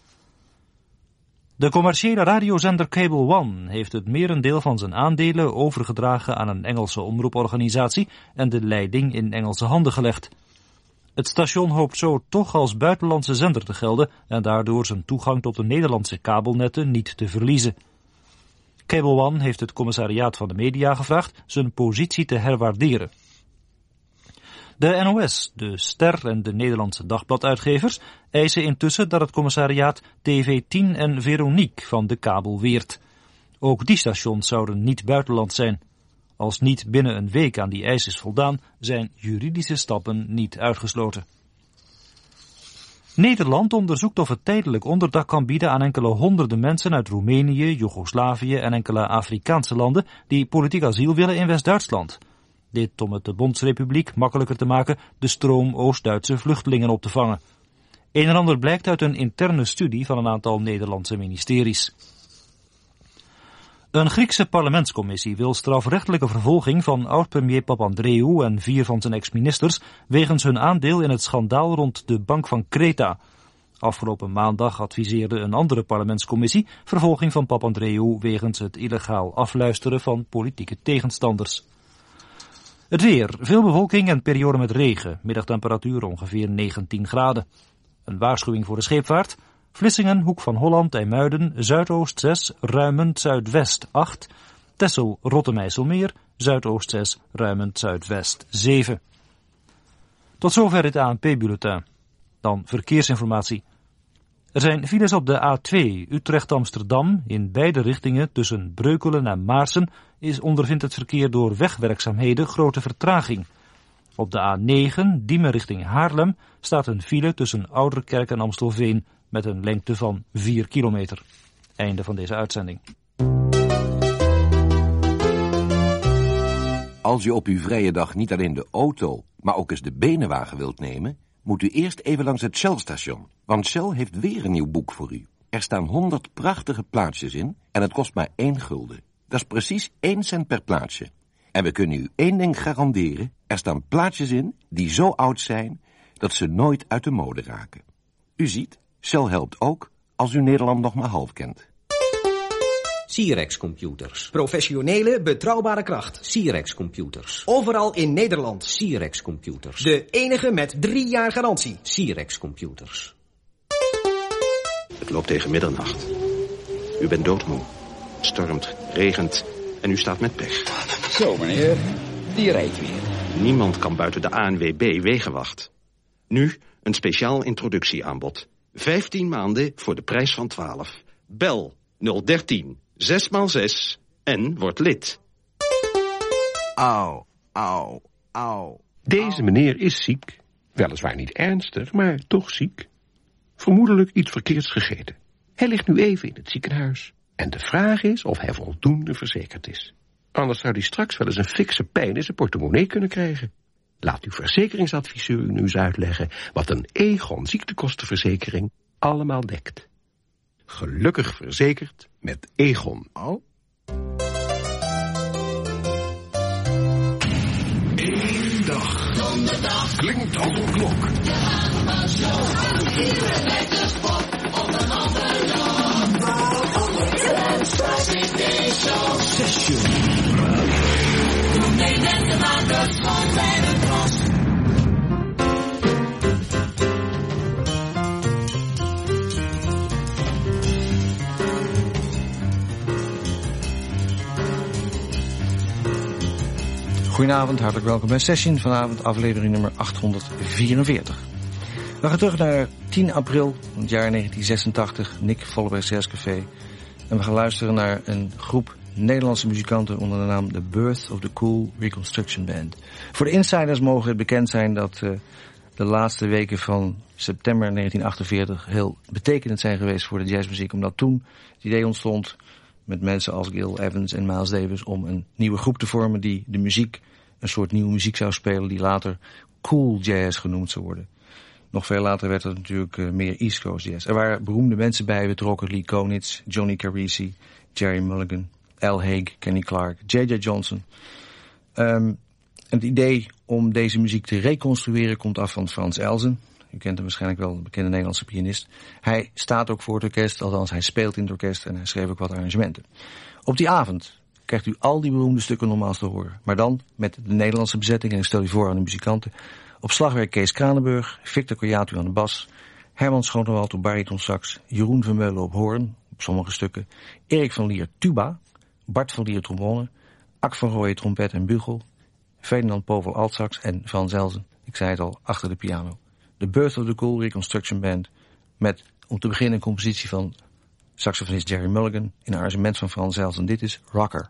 De commerciële radiozender Cable One heeft het merendeel van zijn aandelen overgedragen aan een Engelse omroeporganisatie en de leiding in Engelse handen gelegd. Het station hoopt zo toch als buitenlandse zender te gelden en daardoor zijn toegang tot de Nederlandse kabelnetten niet te verliezen. Cable One heeft het commissariaat van de media gevraagd zijn positie te herwaarderen. De N O S, de Ster en de Nederlandse dagbladuitgevers eisen intussen dat het commissariaat T V tien en Veronique van de kabel weert. Ook die stations zouden niet buitenland zijn. Als niet binnen een week aan die eis is voldaan, zijn juridische stappen niet uitgesloten. Nederland onderzoekt of het tijdelijk onderdak kan bieden aan enkele honderden mensen uit Roemenië, Joegoslavië en enkele Afrikaanse landen die politiek asiel willen in West-Duitsland. Dit om het de Bondsrepubliek makkelijker te maken de stroom Oost-Duitse vluchtelingen op te vangen. Een en ander blijkt uit een interne studie van een aantal Nederlandse ministeries. Een Griekse parlementscommissie wil strafrechtelijke vervolging van oud-premier Papandreou en vier van zijn ex-ministers wegens hun aandeel in het schandaal rond de Bank van Kreta. Afgelopen maandag adviseerde een andere parlementscommissie vervolging van Papandreou wegens het illegaal afluisteren van politieke tegenstanders. Het weer, veel bewolking en periode met regen, middagtemperatuur ongeveer negentien graden. Een waarschuwing voor de scheepvaart. Vlissingen, Hoek van Holland, IJmuiden, Zuidoost zes, Ruimend, Zuidwest acht. Texel, Rotterdam-IJsselmeer, Zuidoost zes, Ruimend, Zuidwest zeven. Tot zover het A N P-bulletin. Dan verkeersinformatie. Er zijn files op de A twee Utrecht-Amsterdam. In beide richtingen tussen Breukelen en Maarsen is ondervindt het verkeer door wegwerkzaamheden grote vertraging. Op de A negen Diemen richting Haarlem staat een file tussen Ouderkerk en Amstelveen met een lengte van vier kilometer. Einde van deze uitzending. Als je op uw vrije dag niet alleen de auto, maar ook eens de benenwagen wilt nemen, moet u eerst even langs het Shell-station. Want Shell heeft weer een nieuw boek voor u. Er staan honderd prachtige plaatsjes in en het kost maar één gulden. Dat is precies één cent per plaatsje. En we kunnen u één ding garanderen. Er staan plaatsjes in die zo oud zijn dat ze nooit uit de mode raken. U ziet, Shell helpt ook als u Nederland nog maar half kent. Sirex Computers. Professionele, betrouwbare kracht. Sirex Computers. Overal in Nederland. Sirex Computers. De enige met drie jaar garantie. Sirex Computers. Het loopt tegen middernacht. U bent doodmoe. Het stormt, regent en u staat met pech. Zo, meneer. Die rijdt weer. Niemand kan buiten de A N W B wegenwacht. Nu een speciaal introductieaanbod. vijftien maanden voor de prijs van twaalf. Bel nul dertien zes maal zes en word lid. Au, au, au. Deze meneer is ziek. Weliswaar niet ernstig, maar toch ziek. Vermoedelijk iets verkeerds gegeten. Hij ligt nu even in het ziekenhuis. En de vraag is of hij voldoende verzekerd is. Anders zou hij straks wel eens een fikse pijn in zijn portemonnee kunnen krijgen. Laat uw verzekeringsadviseur u nu eens uitleggen wat een Egon ziektekostenverzekering allemaal dekt. Gelukkig verzekerd met Egon. Oh. Eén dag. Donderdag. Klinkt als een klok. De Hageman Show. Iedereen met de sport op een andere dag. Session. Doe mee met de makers van Kleine Cross. Goedenavond, hartelijk welkom bij Session. Vanavond aflevering nummer achthonderdvierenveertig. We gaan terug naar tien april van het jaar negentien zesentachtig, Nick Volleberg Jazzcafé. En we gaan luisteren naar een groep Nederlandse muzikanten onder de naam The Birth of the Cool Reconstruction Band. Voor de insiders mogen het bekend zijn dat uh, de laatste weken van september negentien achtenveertig heel betekenend zijn geweest voor de jazzmuziek. Omdat toen het idee ontstond met mensen als Gil Evans en Miles Davis om een nieuwe groep te vormen die de muziek, een soort nieuwe muziek zou spelen die later cool jazz genoemd zou worden. Nog veel later werd het natuurlijk uh, meer East Coast jazz. Er waren beroemde mensen bij betrokken, Lee Konitz, Johnny Carisi, Jerry Mulligan, Al Haig, Kenny Clarke, J J Johnson. Um, het idee om deze muziek te reconstrueren komt af van Frans Elzen. U kent hem waarschijnlijk wel, de bekende Nederlandse pianist. Hij staat ook voor het orkest, althans hij speelt in het orkest en hij schreef ook wat arrangementen. Op die avond krijgt u al die beroemde stukken nogmaals te horen. Maar dan met de Nederlandse bezetting, en ik stel u voor aan de muzikanten. Op slagwerk Kees Kranenburg, Victor Koyatu aan de bas, Herman Schoonewald op baritonsax, Jeroen Vermeulen op hoorn, op sommige stukken, Erik van Lier tuba, Bart van Lier trombone, Ak van Rooyen trompet en bugel, Ferdinand Povel altsax en Van Zelzen, ik zei het al, achter de piano. The Birth of the Cool Reconstruction Band met, om te beginnen, een compositie van saxofonist Jerry Mulligan in een arrangement van Frans Zelzen. Dit is Rocker.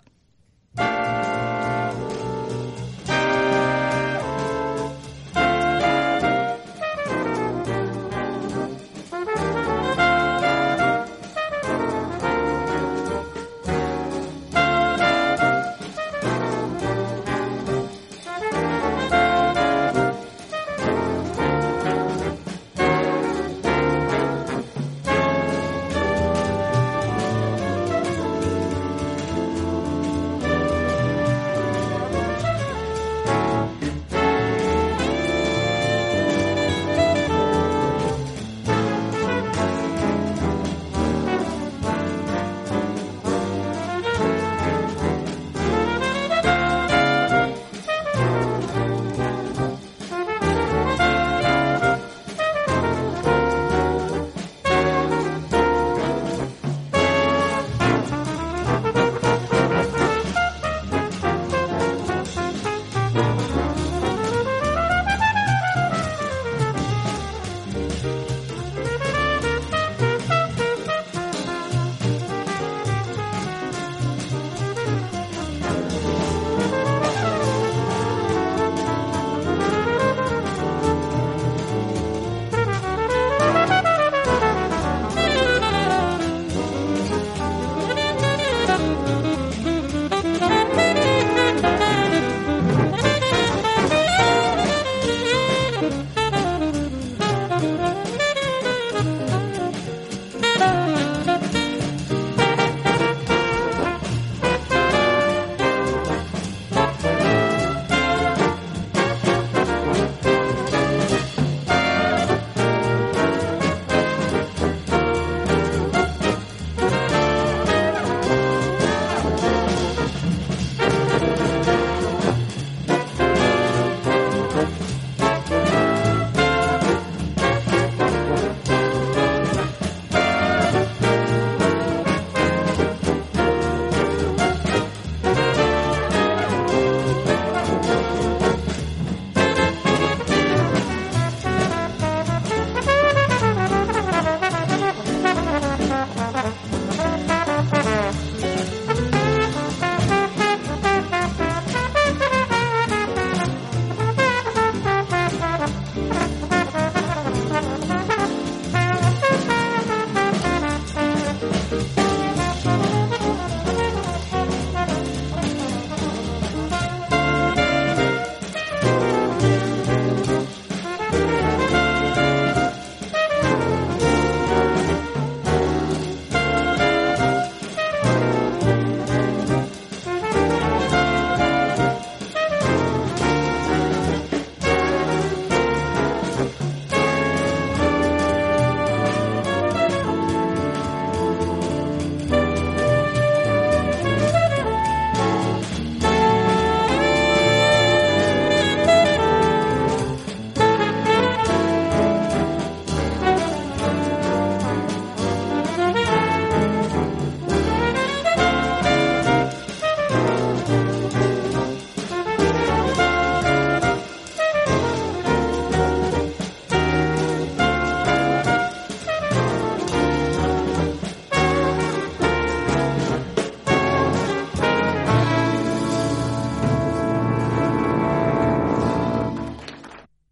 Thank you.